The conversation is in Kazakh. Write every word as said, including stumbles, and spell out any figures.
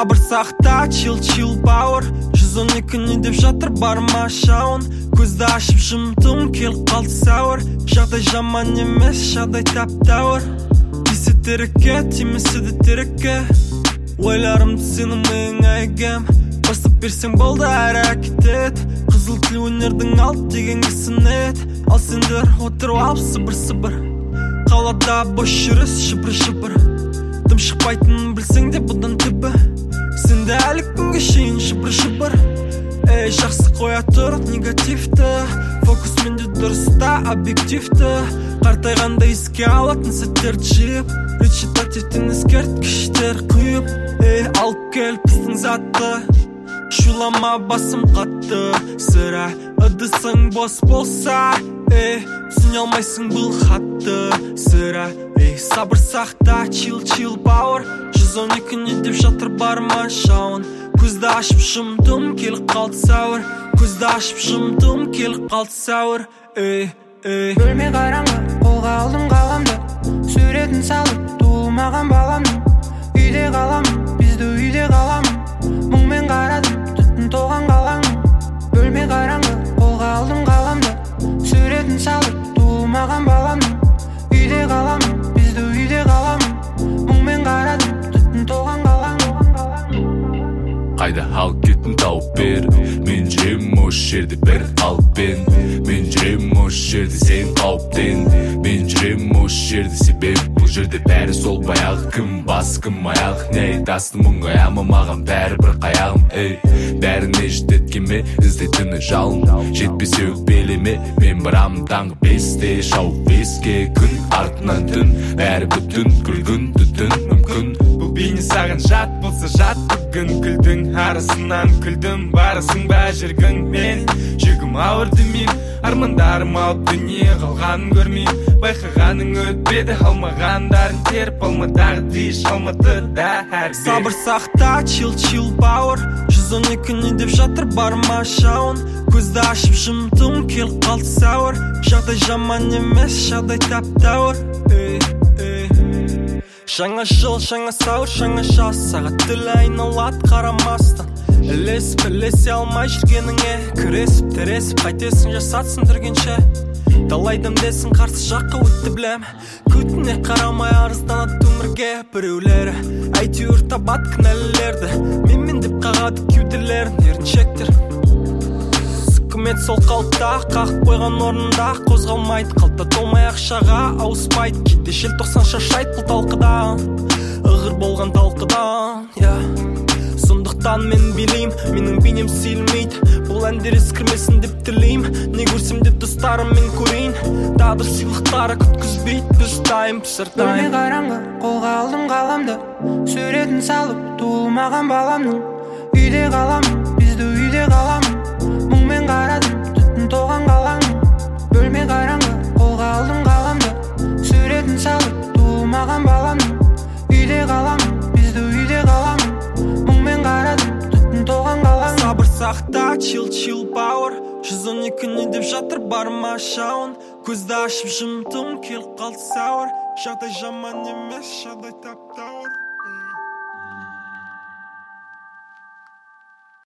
Сабыр сақта, чил чил бауыр. Жүз он екі не деп жатыр барма шауын. Көзді ашып жұмдым, келіп қалды сауыр. Жағдай жаман емес, жағдай тап-тауыр. Тисе терекке, тимесі де терекке. Ойларымды сенің миыңа егем. Бастап берсең болды әрекет ет. Қызыл тіл өнердің алт деген кісінет. Ал сендер отырып алып сыбыр-сыбыр. Қалада бос жүріс шыбыр-шыбыр. Дым шықпайтынын білсең де бұдан түбі. Сенде әлі күнге шейін шыбыр-шыбыр. Эй, жақсы қоя тұр негативті. Фокус менде дұрыста объективті. Қартайғанда еске алатын сәттерді жиып. Речитативтен ескерткіштер құйып. Эй, алып кел пістің затты. Шулама басым қатты. Сірә ыдысың бос болса. Эй, түсіне алмайсың бұл хатты. Сірә, эй, сабыр сақта, чил-чил бауыр. Жүз он екі не деп жатыр барма шауын. Көзді ашып жұмдым, келіп қалды сәуір. Көзді ашып жұмдым, келіп қалды сәуір. Эй, эй. Бөлме қараңғы, қолға алдым қаламды. Суретін салып, туылмаған баламның. Үйде қаламын, бізді үйде қаламын. Мұңмен қарадым, түттін толған қалаңның. Бөлме қараңғы, қолға алдым қаламды. Суретін салып, туылмаған баламның. Үйде қаламын, бізді үйде қаламын. Мұңмен қарадым, түттін толған қалаңның. Қайда ал кетін тауып бер. Мен жүрем осы жерде бір алып бен. Мен жүрем осы жерде сен қауіптен. Мен жүрем осы жерде себеп бұл жерде бәрі сол баяғы. Кім бас кім аяқ не айтасың мұңаяма маған бәрі бір қаяғым. Эй, бәріне жететкеме іздетіні жалын. Жетпесе өкпелеме мен барамын таңғы бесте. Шауып беске күн артынан түн. Бәрі бүтін күлгін түтін мүмкін. Бұл бейне саған жат болса жат бүгін. Күлдің арасынан күлдім барысың ба жүргің. Мен жүгім ауыр демейм, армандарым алып дүние қалғанын көрмейм. Байқағаның өтпеді алмағандарын теріп алмадағы дейш алматыда әрбір. Сабыр сақта, чил-чил бауыр. Жүз он екі не деп жатыр барма шауын. Көзді ашып жұмдым, келіп қалды сәуір. Жағдай жаман емес, жағдай тап-тауыр. Эй, эй. Жаңа жыл, жаңа сәуір, жаңа жас. Сағат тілі айналады қарамастан. Ілесіп, ілесе алмай жүргеніңе. Күресіп, тіресіп, қайтесің жасатсың түргенше. Далайдым десің қарсы жаққа өтті білем. Көтіне қарамай арызданады өмірге. Біреулері әйтеуір табат кінәлілерді. Менмен деп қағады кеуделерін еріншектер. Үкімет сол қалыпта, қағып қойған орнында. Қозғалмайды, қалта толмай ақшаға ауыспайды. Кейде желтоқсан шашайды бұл талқыдан.Ығыр болған талқыдан, я сондықтан мен билейм, менің бейнем сейілмейді. Бұл әндер ескірмесін деп тілейм. Не көрсем де достарым мен көрейін. Тағдыр сыйлықтары күткізбейді, біз дайым пісіртайым. Бөлме қараңғы, қолға алдым қаламды. Суретін салып, туылмаған баламның. Үйде қаламын, бізді үйде қаламын. Мұңмен қарадым, түттін толған қалаңның. Бөлме қараңғы, қолға алдым қаламды. Суретін салып, туылмаған баламның. Үйде қаламын, бізді үйде қаламын. Мұңмен қарадым, түттін толған қалаңның. Сабыр сақта, чил-чил бауыр. Жүз он екі не деп жатыр барма шауын. Көзді ашып жұмдым, келіп қалды сәуір. Жағдай жаман емес, жағдай тап-тауыр.